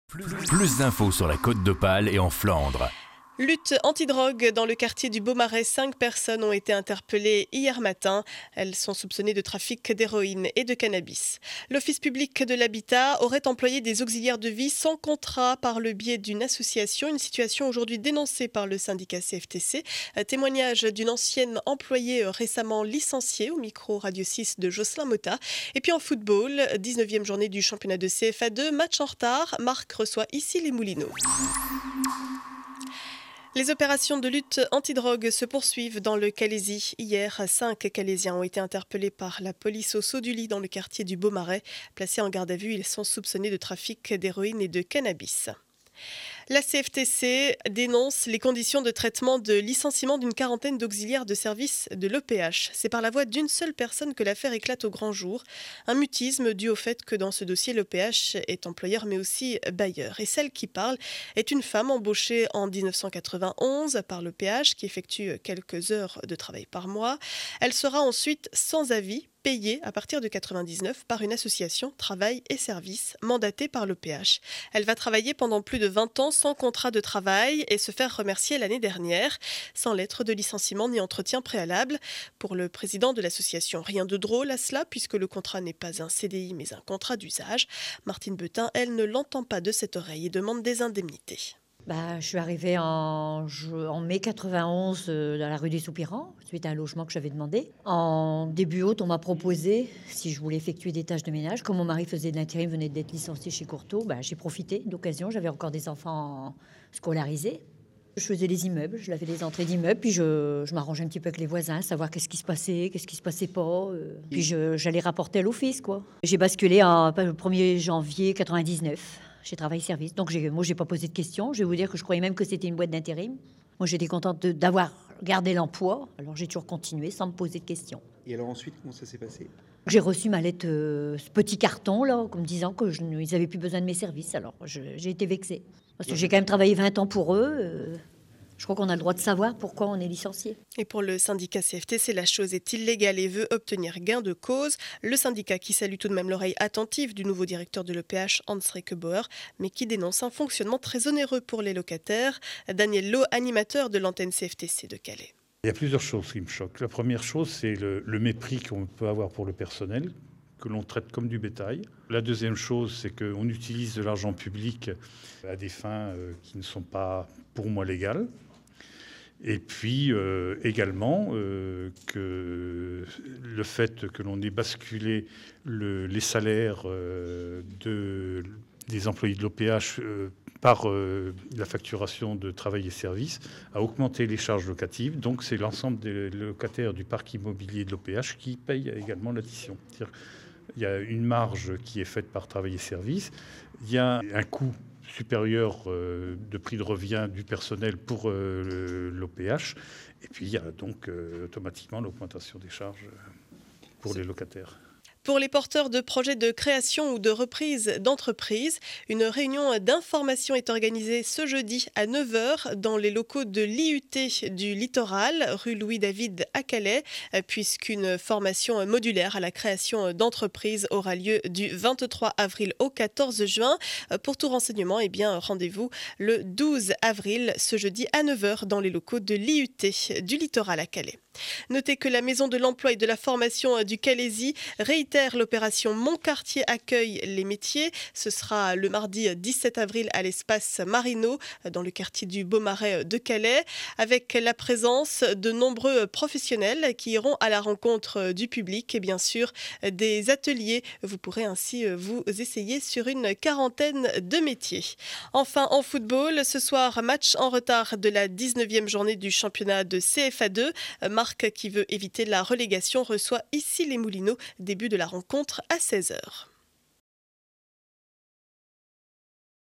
Plus d'infos sur la Côte d'Opale et en Flandre. Lutte antidrogue dans le quartier du Beaumarais. 5 personnes ont été interpellées hier matin. Elles sont soupçonnées de trafic d'héroïne et de cannabis. L'Office public de l'habitat aurait employé des auxiliaires de vie sans contrat par le biais d'une association. Une situation aujourd'hui dénoncée par le syndicat CFTC. Témoignage d'une ancienne employée récemment licenciée au micro Radio 6 de Jocelyn Motta. Et puis en football, 19e journée du championnat de CFA2. Match en retard. Marc reçoit ici les Moulineaux. Les opérations de lutte antidrogue se poursuivent dans le Calaisis. Hier, 5 Calaisiens ont été interpellés par la police au Saut du Lit dans le quartier du Beaumarais. Placés en garde à vue, ils sont soupçonnés de trafic d'héroïne et de cannabis. La CFTC dénonce les conditions de traitement de licenciement d'une quarantaine d'auxiliaires de service de l'EPH. C'est par la voix d'une seule personne que l'affaire éclate au grand jour. Un mutisme dû au fait que dans ce dossier, l'EPH est employeur mais aussi bailleur. Et celle qui parle est une femme embauchée en 1991 par l'EPH qui effectue quelques heures de travail par mois. Elle sera ensuite sans avis payée à partir de 1999 par une association Travail et Services mandatée par l'EPH. Elle va travailler pendant plus de 20 ans sans contrat de travail et se faire remercier l'année dernière, sans lettre de licenciement ni entretien préalable. Pour le président de l'association, rien de drôle à cela puisque le contrat n'est pas un CDI mais un contrat d'usage. Martine Beutin, elle, ne l'entend pas de cette oreille et demande des indemnités. Je suis arrivée en mai 91 dans la rue des Soupirants, suite à un logement que j'avais demandé. En début août, on m'a proposé si je voulais effectuer des tâches de ménage. Comme mon mari faisait de l'intérim, venait d'être licencié chez Courtauld, j'ai profité d'occasion. J'avais encore des enfants scolarisés. Je faisais les immeubles, je lavais les entrées d'immeubles, puis je m'arrangeais un petit peu avec les voisins, savoir qu'est-ce qui se passait pas. Puis j'allais rapporter à l'office, quoi. J'ai basculé le 1er janvier 99. Chez Travail Service. Donc, moi, j'ai pas posé de questions. Je vais vous dire que je croyais même que c'était une boîte d'intérim. Moi, j'étais contente d'avoir gardé l'emploi. Alors, j'ai toujours continué sans me poser de questions. Et alors ensuite, comment ça s'est passé ? J'ai reçu ma lettre, ce petit carton, là, comme disant qu'ils n'avaient plus besoin de mes services. Alors, j'ai été vexée. Parce que j'ai quand même travaillé 20 ans pour eux. Je crois qu'on a le droit de savoir pourquoi on est licencié. Et pour le syndicat CFTC, la chose est illégale et veut obtenir gain de cause. Le syndicat qui salue tout de même l'oreille attentive du nouveau directeur de l'EPH, Hans Rekebauer, mais qui dénonce un fonctionnement très onéreux pour les locataires. Daniel Lowe, animateur de l'antenne CFTC de Calais. Il y a plusieurs choses qui me choquent. La première chose, c'est le mépris qu'on peut avoir pour le personnel, que l'on traite comme du bétail. La deuxième chose, c'est qu'on utilise de l'argent public à des fins qui ne sont pas, pour moi, légales. Et puis également que le fait que l'on ait basculé les salaires des employés de l'OPH par la facturation de travail et services a augmenté les charges locatives. Donc c'est l'ensemble des locataires du parc immobilier de l'OPH qui payent également l'addition. C'est-à-dire il y a une marge qui est faite par travail et services. Il y a un coût supérieur de prix de revient du personnel pour l'OPH. Et puis, il y a donc automatiquement l'augmentation des charges pour les locataires. Pour les porteurs de projets de création ou de reprise d'entreprise, une réunion d'information est organisée ce jeudi à 9h dans les locaux de l'IUT du Littoral, rue Louis-David à Calais, puisqu'une formation modulaire à la création d'entreprises aura lieu du 23 avril au 14 juin. Pour tout renseignement, rendez-vous le 12 avril, ce jeudi à 9h dans les locaux de l'IUT du Littoral à Calais. Notez que la Maison de l'Emploi et de la Formation du Calaisis réitère l'opération Mon Quartier accueille les métiers. Ce sera le mardi 17 avril à l'espace Marino, dans le quartier du Beaumarais de Calais, avec la présence de nombreux professionnels qui iront à la rencontre du public et bien sûr des ateliers. Vous pourrez ainsi vous essayer sur une quarantaine de métiers. Enfin, en football, ce soir, match en retard de la 19e journée du championnat de CFA2. Marc, qui veut éviter la relégation, reçoit ici les Moulineaux. Début de la rencontre à 16h.